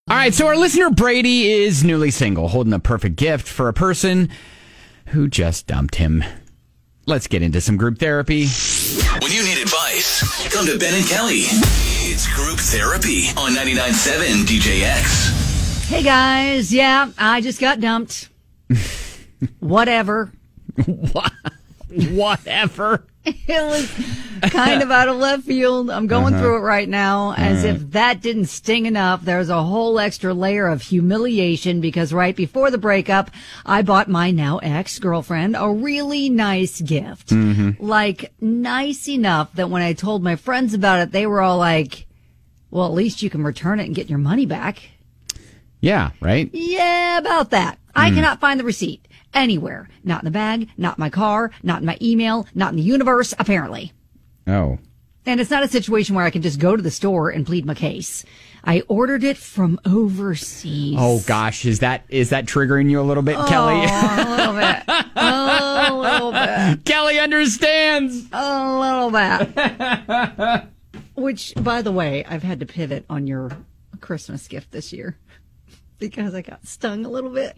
All right, so our listener Brady is newly single, holding the perfect gift for a person who just dumped him. Let's get into some group therapy. When you need advice, come to Ben and Kelly. It's Group Therapy on 99.7 DJX. Hey guys, yeah, I just got dumped. Whatever. Whatever. It was kind of out of left field. I'm going through it right now. As if that didn't sting enough, there's a whole extra layer of humiliation because right before the breakup, I bought my now ex-girlfriend a really nice gift. Like, nice enough that when I told my friends about it, they were all like, well, at least you can return it and get your money back. Yeah, right? Yeah, about that. I cannot find the receipt. Anywhere. Not in the bag, not in my car, not in my email, not in the universe, apparently. Oh. And it's not a situation where I can just go to the store and plead my case. I ordered it from overseas. Oh, gosh. Is that triggering you a little bit, Kelly? A little bit. A little bit. Kelly understands. A little bit. Which, by the way, I've had to pivot on your Christmas gift this year because I got stung a little bit.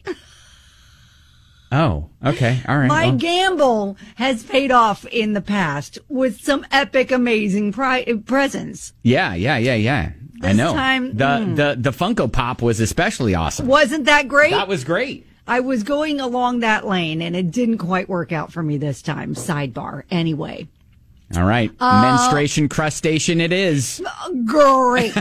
Oh, okay. All right. My gamble has paid off in the past with some epic, amazing presents. Yeah. I know. Time, the Funko Pop was especially awesome. Wasn't that great? That was great. I was going along that lane, and it didn't quite work out for me this time. Sidebar. Anyway. All right. Menstruation crustacean it is. Great.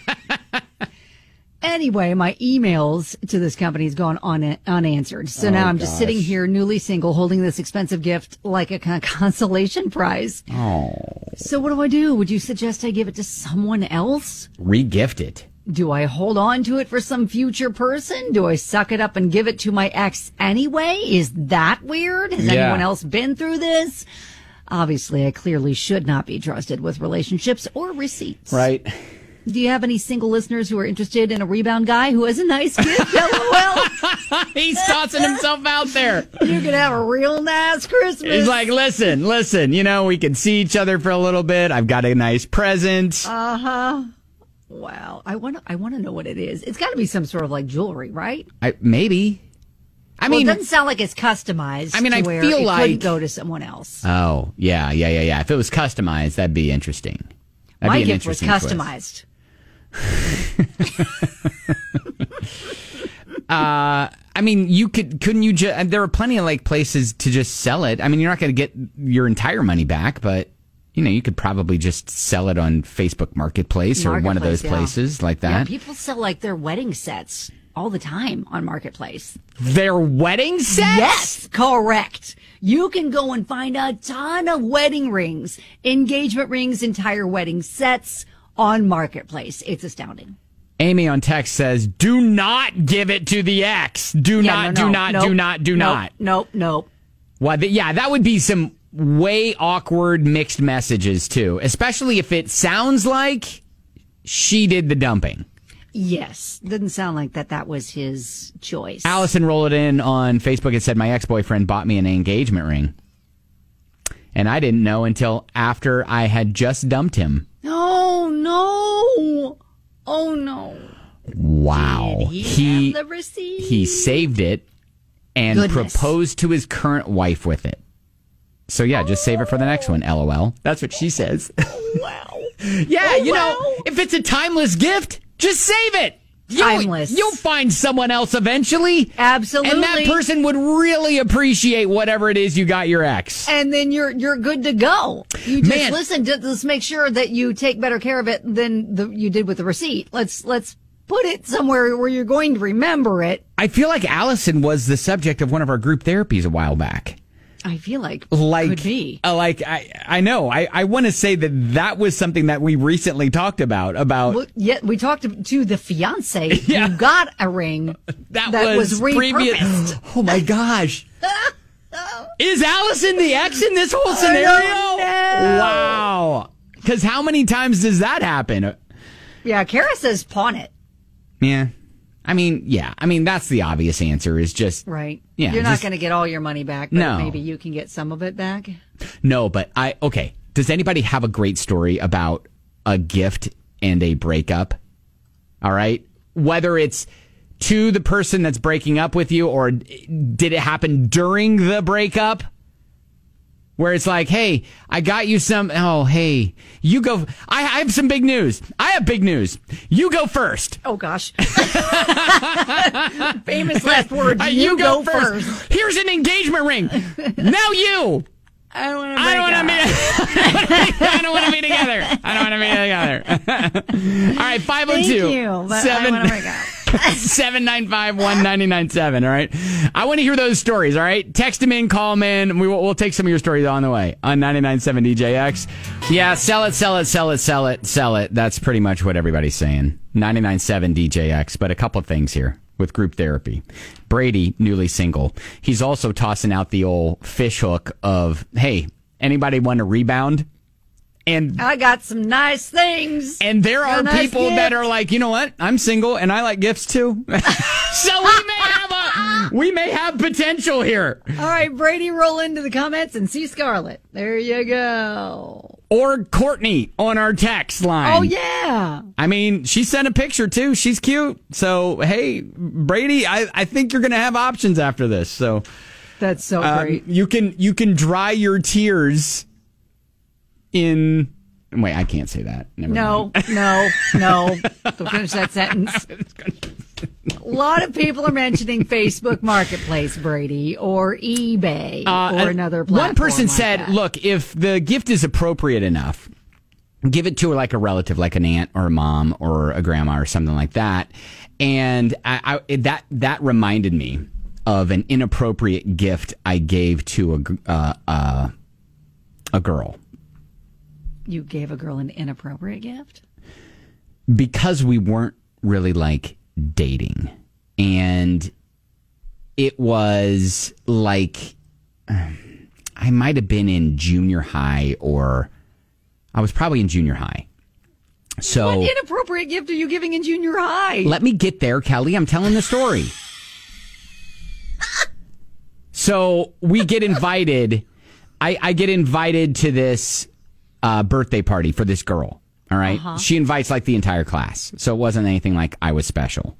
Anyway, my emails to this company has gone unanswered. So now I'm just sitting here, newly single, holding this expensive gift like a consolation prize. Oh. So what do? Would you suggest I give it to someone else? Re-gift it. Do I hold on to it for some future person? Do I suck it up and give it to my ex anyway? Is that weird? Has anyone else been through this? Obviously, I clearly should not be trusted with relationships or receipts. Right. Do you have any single listeners who are interested in a rebound guy who has a nice gift? LOL. He's tossing himself out there. You could have a real nice Christmas. He's like, listen, we can see each other for a little bit. I've got a nice present. Uh-huh. Wow. I want to know what it is. It's got to be some sort of like jewelry, right? Maybe. I mean, it doesn't sound like it's customized. I mean, I feel it like couldn't go to someone else. Oh, yeah. If it was customized, that'd be interesting. My gift was customized. I mean, couldn't you just, there are plenty of like places to just sell it. I mean, you're not going to get your entire money back, but you could probably just sell it on Facebook Marketplace or one of those places like that. Yeah, people sell like their wedding sets all the time on Marketplace. Their wedding sets? Yes, correct. You can go and find a ton of wedding rings, engagement rings, entire wedding sets on Marketplace. It's astounding. Amy on text says, do not give it to the ex. Do not. Nope. Well, that would be some way awkward mixed messages, too. Especially if it sounds like she did the dumping. Yes. Didn't sound like that was his choice. Allison rolled it in on Facebook and said, my ex-boyfriend bought me an engagement ring. And I didn't know until after I had just dumped him. Oh, no. Wow. Did he have the receipt? He saved it and proposed to his current wife with it. So, yeah, just save it for the next one, LOL. That's what she says. Wow. Yeah, if it's a timeless gift, just save it. Timeless. You'll find someone else eventually. Absolutely. And that person would really appreciate whatever it is you got your ex. And then you're good to go. You just listen. Let's make sure that you take better care of it than you did with the receipt. Let's put it somewhere where you're going to remember it. I feel like Allison was the subject of one of our group therapies a while back. I feel like could be. I know. I want to say that was something that we recently talked about. Well, yeah, we talked to the fiance who got a ring that was repurposed. Oh my gosh. Is Allison the ex in this whole scenario? Wow. Because how many times does that happen? Yeah, Kara says pawn it. Yeah. I mean, that's the obvious answer is just... Right. Yeah, you're not going to get all your money back, but maybe you can get some of it back. No, but okay. Does anybody have a great story about a gift and a breakup? All right. whether it's to the person that's breaking up with you or did it happen during the breakup? Where it's like, hey, I got you some. Oh, hey, you go. I have some big news. I have big news. You go first. Oh, gosh. Famous last words. You go first. Here's an engagement ring. Now you. I don't want to be together. I don't want to be together. All right, 502. Thank you, but I want to break up. 795-1997. All right. I want to hear those stories. All right. Text them in, call them in. We'll take some of your stories on the way on 99.7 DJX. Yeah. Sell it, sell it, sell it, sell it, sell it. That's pretty much what everybody's saying. 99.7 DJX. But a couple of things here with group therapy. Brady, newly single. He's also tossing out the old fish hook of, hey, anybody want to rebound? And I got some nice things. And there are people that are like, you know what? I'm single and I like gifts too. So we may have potential here. All right, Brady, roll into the comments and see Scarlett. There you go. Or Courtney on our text line. Oh, yeah. I mean, she sent a picture too. She's cute. So, hey, Brady, I think you're going to have options after this. So that's so great. You can dry your tears in. Wait, I can't say that. No. Don't finish that sentence. A lot of people are mentioning Facebook Marketplace, Brady, or eBay, or another platform. One person said, that. look, if the gift is appropriate enough, give it to like a relative, like an aunt or a mom or a grandma or something like that. And that reminded me of an inappropriate gift I gave to a girl. You gave a girl an inappropriate gift? Because we weren't really like dating. And it was like, I might have been in junior high, or I was probably in junior high. So what inappropriate gift are you giving in junior high? Let me get there, Kelly. I'm telling the story. So we get invited. I get invited to this birthday party for this girl. All right. Uh-huh. She invites like the entire class. So it wasn't anything like I was special.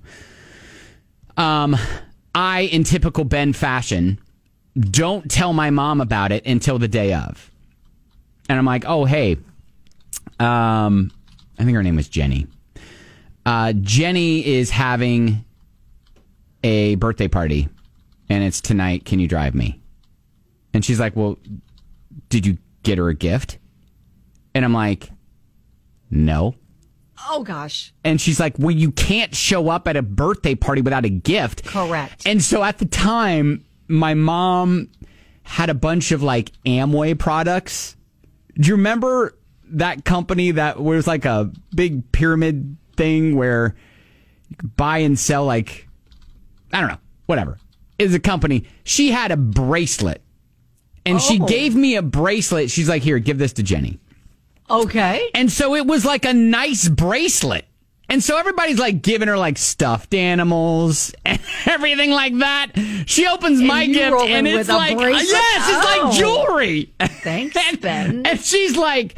I, in typical Ben fashion, don't tell my mom about it until the day of. And I'm like, oh, hey, I think her name was Jenny. Jenny is having a birthday party and it's tonight. Can you drive me? And she's like, well, did you get her a gift? And I'm like, no. Oh, gosh. And she's like, well, you can't show up at a birthday party without a gift. Correct. And so at the time, my mom had a bunch of like Amway products. Do you remember that company that was like a big pyramid thing where you could buy and sell like, I don't know, whatever. It was a company. She had a bracelet. And she gave me a bracelet. She's like, here, give this to Jenny. Okay. And so it was like a nice bracelet. And so everybody's like giving her like stuffed animals and everything like that. She opens my gift and it's like, yes, it's like jewelry. Thanks, Ben. And she's like,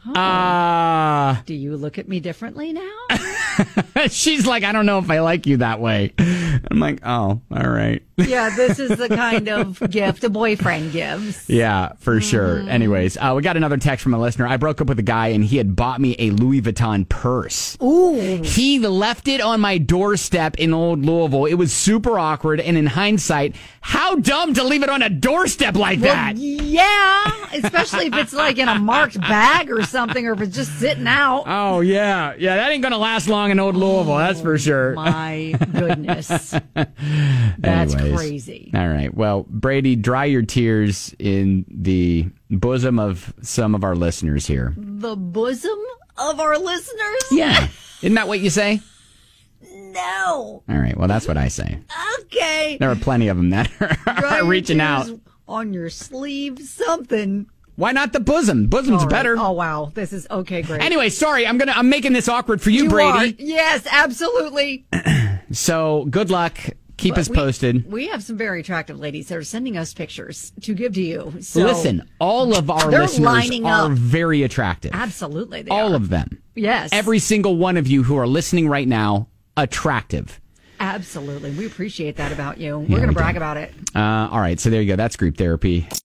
do you look at me differently now? She's like, I don't know if I like you that way. I'm like, oh, all right. Yeah, this is the kind of gift a boyfriend gives. Yeah, for sure. Anyways, we got another text from a listener. I broke up with a guy and he had bought me a Louis Vuitton purse. Ooh. He left it on my doorstep in Old Louisville. It was super awkward. And in hindsight, how dumb to leave it on a doorstep like that. Yeah, especially if it's like in a marked bag or something, or if it's just sitting out. Oh, yeah. Yeah, that ain't going to last long in Old Louisville, that's for sure. My goodness. That's crazy. All right. Well, Brady, dry your tears in the bosom of some of our listeners here. The bosom of our listeners? Yeah. Isn't that what you say? No. All right. Well, that's what I say. Okay. There are plenty of them that are reaching out. On your sleeve, something. Why not the bosom? Bosom's better. Oh, wow. This is okay, great. Anyway, sorry. I'm making this awkward for you, Brady. Yes, absolutely. So good luck. Keep us posted. We have some very attractive ladies that are sending us pictures to give to you. So listen, all of our listeners are very attractive. Absolutely. All of them. Yes. Every single one of you who are listening right now, attractive. Absolutely. We appreciate that about you. We're going to brag about it. All right. So there you go. That's group therapy.